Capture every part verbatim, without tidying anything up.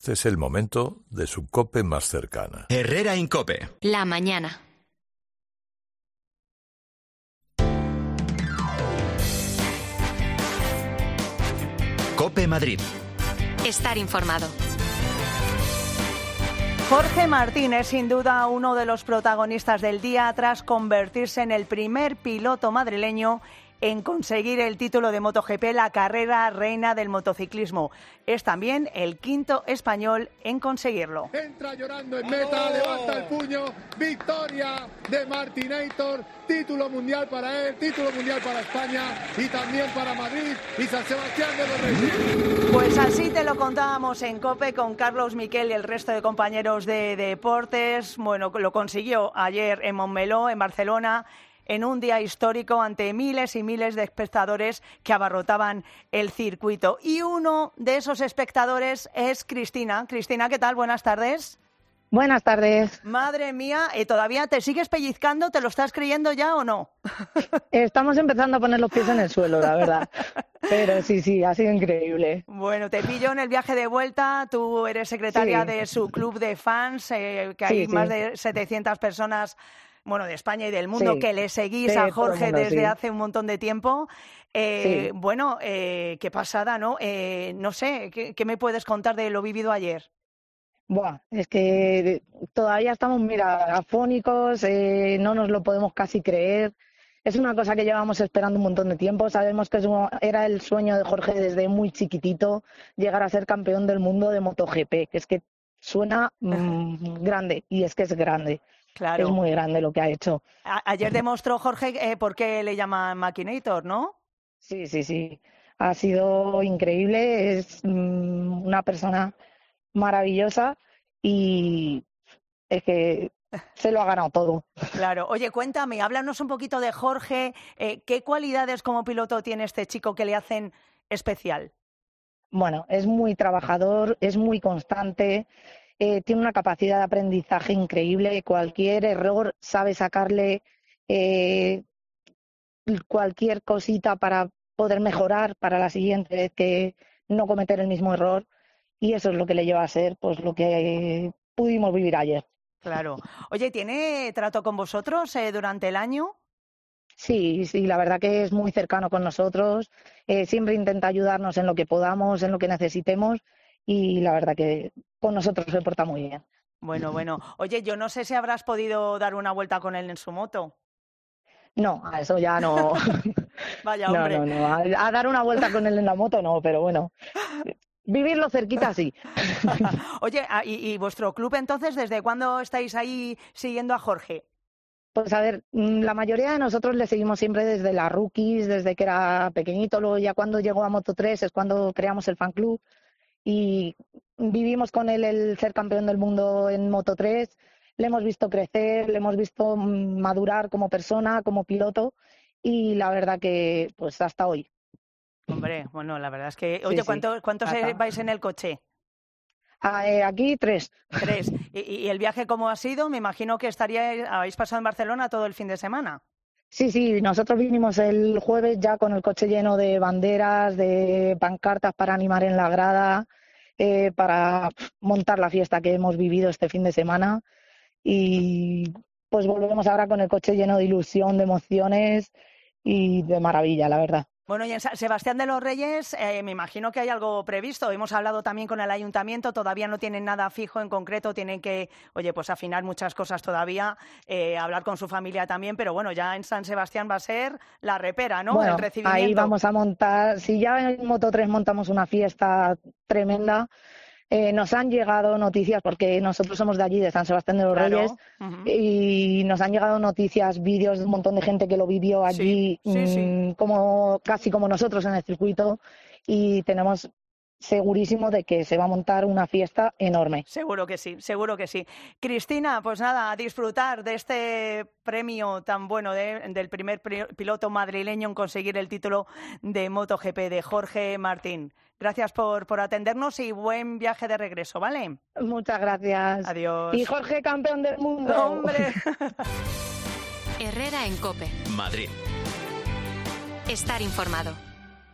Este es el momento de su COPE más cercana. Herrera en COPE. La mañana. COPE Madrid. Estar informado. Jorge Martín es sin duda uno de los protagonistas del día tras convertirse en el primer piloto madrileño en conseguir el título de MotoGP, la carrera reina del motociclismo. Es también el quinto español en conseguirlo. Entra llorando en meta, ¡oh! Levanta el puño, victoria de Martinator, título mundial para él, título mundial para España y también para Madrid y San Sebastián de los Reyes. Pues así te lo contábamos en COPE con Carlos Miquel y el resto de compañeros de deportes. Bueno, lo consiguió ayer en Montmeló, en Barcelona, en un día histórico ante miles y miles de espectadores que abarrotaban el circuito. Y uno de esos espectadores es Cristina. Cristina, ¿qué tal? Buenas tardes. Buenas tardes. Madre mía, ¿y todavía te sigues pellizcando? ¿Te lo estás creyendo ya o no? Estamos empezando a poner los pies en el suelo, la verdad. Pero sí, sí, ha sido increíble. Bueno, te pillo en el viaje de vuelta. Tú eres secretaria sí. de su club de fans, eh, que hay sí, más sí. de setecientas personas, bueno, de España y del mundo, sí. que le seguís sí, a Jorge mundo, desde sí. hace un montón de tiempo. Eh, sí. Bueno, eh, qué pasada, ¿no? Eh, no sé, ¿qué, ¿qué me puedes contar de lo vivido ayer? Buah, es que todavía estamos, mira, afónicos, eh, no nos lo podemos casi creer. Es una cosa que llevamos esperando un montón de tiempo. Sabemos que es un, era el sueño de Jorge desde muy chiquitito, llegar a ser campeón del mundo de MotoGP, que es que suena mmm, grande, y es que es grande. Claro. Es muy grande lo que ha hecho. A- ayer demostró Jorge eh, por qué le llaman Makinator, ¿no? Sí, sí, sí. Ha sido increíble. Es mmm, una persona maravillosa y es que se lo ha ganado todo. Claro. Oye, cuéntame, háblanos un poquito de Jorge. Eh, ¿Qué cualidades como piloto tiene este chico que le hacen especial? Bueno, es muy trabajador, es muy constante, eh, tiene una capacidad de aprendizaje increíble. Cualquier error sabe sacarle eh, cualquier cosita para poder mejorar para la siguiente vez, que no cometer el mismo error. Y eso es lo que le lleva a ser pues lo que eh, pudimos vivir ayer. Claro. Oye, ¿tiene trato con vosotros eh, durante el año? Sí, sí, la verdad que es muy cercano con nosotros. Eh, siempre intenta ayudarnos en lo que podamos, en lo que necesitemos. Y la verdad que con nosotros se porta muy bien. Bueno, bueno. Oye, yo no sé si habrás podido dar una vuelta con él en su moto. No, a eso ya no. Vaya hombre. No, no, no. A, a dar una vuelta con él en la moto no, pero bueno. Vivirlo cerquita, sí. Oye, ¿y, ¿y vuestro club entonces desde cuándo estáis ahí siguiendo a Jorge? Pues a ver, la mayoría de nosotros le seguimos siempre desde las rookies, desde que era pequeñito. Luego ya cuando llegó a Moto tres es cuando creamos el fan club y vivimos con él el ser campeón del mundo en Moto tres. Le hemos visto crecer, le hemos visto madurar como persona, como piloto y la verdad que pues hasta hoy. Hombre, bueno, la verdad es que... Oye, sí, ¿cuánto, sí. ¿cuántos Acá. vais en el coche? Ah, eh, aquí tres. Tres. ¿Y, ¿Y el viaje cómo ha sido? Me imagino que estaríais, habéis pasado en Barcelona todo el fin de semana. Sí, sí, nosotros vinimos el jueves ya con el coche lleno de banderas, de pancartas para animar en la grada, eh, para montar la fiesta que hemos vivido este fin de semana. Y pues volvemos ahora con el coche lleno de ilusión, de emociones y de maravilla, la verdad. Bueno, y en San Sebastián de los Reyes eh, me imagino que hay algo previsto. Hemos hablado también con el ayuntamiento, todavía no tienen nada fijo en concreto, tienen que, oye, pues afinar muchas cosas todavía, eh, hablar con su familia también, pero bueno, ya en San Sebastián va a ser la repera, ¿no? Bueno, el recibimiento. Ahí vamos a montar, si ya en Moto tres montamos una fiesta tremenda, Eh, nos han llegado noticias, porque nosotros somos de allí, de San Sebastián de los Claro. Reyes, Uh-huh. y nos han llegado noticias, vídeos de un montón de gente que lo vivió allí, Sí, sí, sí. mmm, como casi como nosotros en el circuito, y tenemos segurísimo de que se va a montar una fiesta enorme. Seguro que sí, seguro que sí. Cristina, pues nada, a disfrutar de este premio tan bueno de, del primer piloto madrileño en conseguir el título de MotoGP, de Jorge Martín. Gracias por, por atendernos y buen viaje de regreso, ¿vale? Muchas gracias. Adiós. Y Jorge, campeón del mundo. ¡Hombre! Herrera en COPE. Madrid. Estar informado.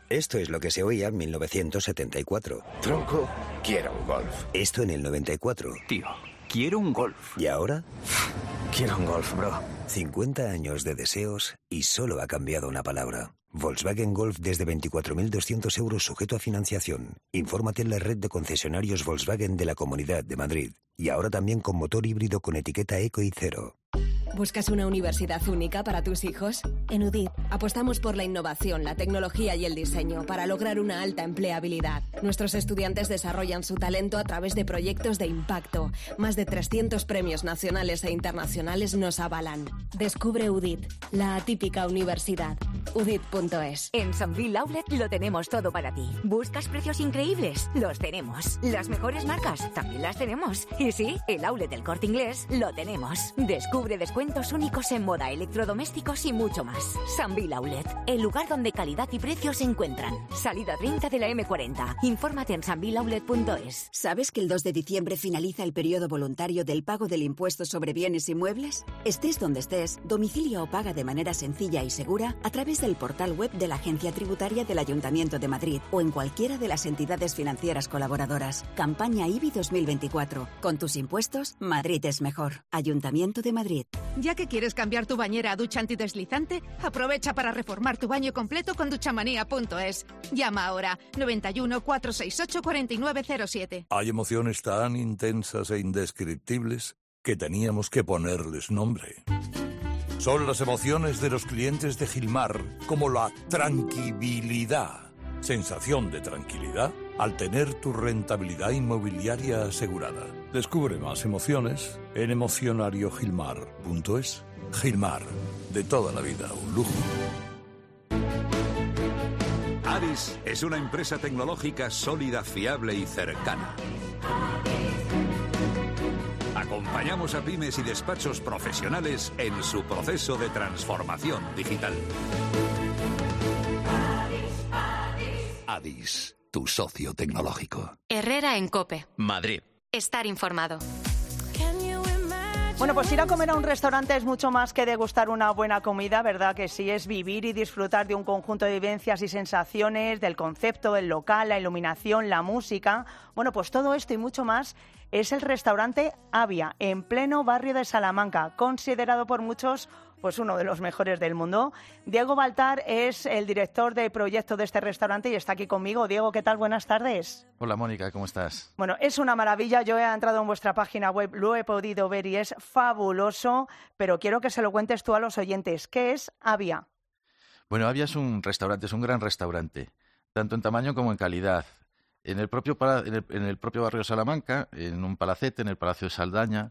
Esto es lo que se oía en mil novecientos setenta y cuatro. Tronco, quiero un Golf. Esto en el noventa y cuatro. Tío, quiero un Golf. ¿Y ahora? Quiero un Golf, bro. cincuenta años de deseos y solo ha cambiado una palabra. Volkswagen Golf desde veinticuatro mil doscientos euros sujeto a financiación. Infórmate en la red de concesionarios Volkswagen de la Comunidad de Madrid. Y ahora también con motor híbrido con etiqueta Eco y Cero. ¿Buscas una universidad única para tus hijos? En U D I T apostamos por la innovación, la tecnología y el diseño para lograr una alta empleabilidad. Nuestros estudiantes desarrollan su talento a través de proyectos de impacto. Más de trescientos premios nacionales e internacionales nos avalan. Descubre U D I T, la atípica universidad. U D I T punto es. En Sambil Outlet lo tenemos todo para ti. ¿Buscas precios increíbles? Los tenemos. ¿Las mejores marcas? También las tenemos. Y sí, el outlet del Corte Inglés lo tenemos. Descubre descuentos únicos en moda, electrodomésticos y mucho más. Sambil Outlet, el lugar donde calidad y precios se encuentran. Salida treinta de la eme cuarenta. Infórmate en sambil outlet punto es. ¿Sabes que el dos de diciembre finaliza el periodo voluntario del pago del impuesto sobre bienes inmuebles? Estés donde estés, domicilia o paga de manera sencilla y segura a través del portal web de la Agencia Tributaria del Ayuntamiento de Madrid o en cualquiera de las entidades financieras colaboradoras. Campaña I B I dos mil veinticuatro. Con tus impuestos, Madrid es mejor. Ayuntamiento de Madrid. Ya que quieres cambiar tu bañera a ducha antideslizante, aprovecha para reformar tu baño completo con duchamanía punto es. Llama ahora noventa y uno, cuatrocientos sesenta y ocho, cuarenta y nueve cero siete. Hay emociones tan intensas e indescriptibles que teníamos que ponerles nombre. Son las emociones de los clientes de Gilmar, como la tranquilidad. Sensación de tranquilidad al tener tu rentabilidad inmobiliaria asegurada. Descubre más emociones en emocionario gilmar punto es. Gilmar, de toda la vida, un lujo. Adis es una empresa tecnológica sólida, fiable y cercana. Acompañamos a pymes y despachos profesionales en su proceso de transformación digital. Adis, tu socio tecnológico. Herrera en COPE. Madrid. Estar informado. Bueno, pues ir a comer a un restaurante es mucho más que degustar una buena comida, ¿verdad? Que sí, es vivir y disfrutar de un conjunto de vivencias y sensaciones, del concepto, del local, la iluminación, la música. Bueno, pues todo esto y mucho más es el restaurante Avia, en pleno barrio de Salamanca, considerado por muchos pues uno de los mejores del mundo. Diego Baltar es el director de proyecto de este restaurante y está aquí conmigo. Diego, ¿qué tal? Buenas tardes. Hola, Mónica, ¿cómo estás? Bueno, es una maravilla. Yo he entrado en vuestra página web, lo he podido ver y es fabuloso, pero quiero que se lo cuentes tú a los oyentes. ¿Qué es Avia? Bueno, Avia es un restaurante, es un gran restaurante, tanto en tamaño como en calidad. En el propio, pala- en el, en el propio barrio de Salamanca, en un palacete, en el Palacio de Saldaña,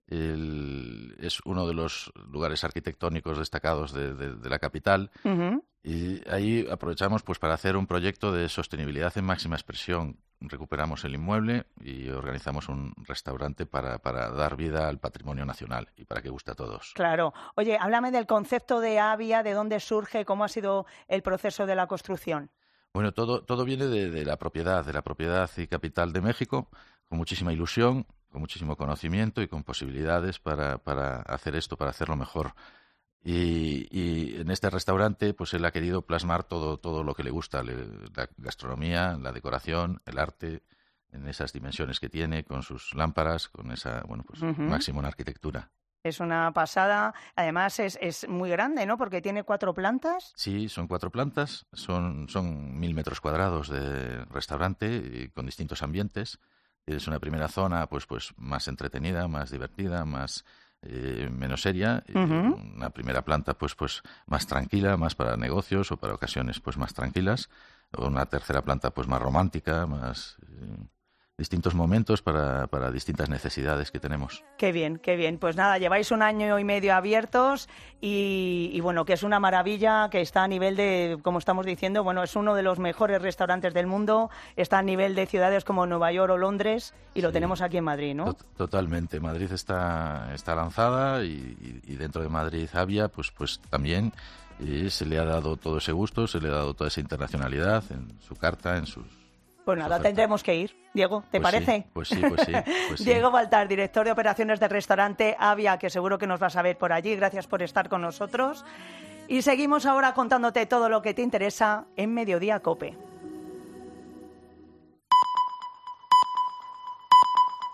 el, es uno de los lugares arquitectónicos destacados de, de, de la capital. Uh-huh. Y ahí aprovechamos pues para hacer un proyecto de sostenibilidad en máxima expresión. Recuperamos el inmueble y organizamos un restaurante para, para dar vida al patrimonio nacional y para que guste a todos. Claro. Oye, háblame del concepto de Avia, de dónde surge, cómo ha sido el proceso de la construcción. Bueno, todo, todo viene de, de la propiedad, de la propiedad y capital de México, con muchísima ilusión, con muchísimo conocimiento y con posibilidades para, para hacer esto, para hacerlo mejor. Y, y en este restaurante, pues él ha querido plasmar todo, todo lo que le gusta, le, la gastronomía, la decoración, el arte, en esas dimensiones que tiene, con sus lámparas, con esa, bueno, pues uh-huh. máximo en arquitectura. Es una pasada. Además, es, es muy grande, ¿no? Porque tiene cuatro plantas. Sí, son cuatro plantas. Son, son mil metros cuadrados de restaurante y con distintos ambientes. Es una primera zona, pues, pues más entretenida, más divertida, más eh, menos seria. Uh-huh. Una primera planta, pues, pues más tranquila, más para negocios o para ocasiones, pues más tranquilas. Una tercera planta, pues más romántica, más eh, distintos momentos para, para distintas necesidades que tenemos. Qué bien, qué bien. Pues nada, lleváis un año y medio abiertos y, y bueno, que es una maravilla, que está a nivel de, como estamos diciendo, bueno, es uno de los mejores restaurantes del mundo, está a nivel de ciudades como Nueva York o Londres y lo sí. tenemos aquí en Madrid, ¿no? Totalmente. Madrid está, está lanzada y, y, y dentro de Madrid Avia, pues, pues también eh, se le ha dado todo ese gusto, se le ha dado toda esa internacionalidad en su carta, en sus... Pues nada, tendremos que ir. Diego, ¿te pues parece? Sí, pues sí, pues sí. Pues sí. Diego Baltar, director de operaciones del restaurante Avia, que seguro que nos vas a ver por allí. Gracias por estar con nosotros. Y seguimos ahora contándote todo lo que te interesa en Mediodía COPE.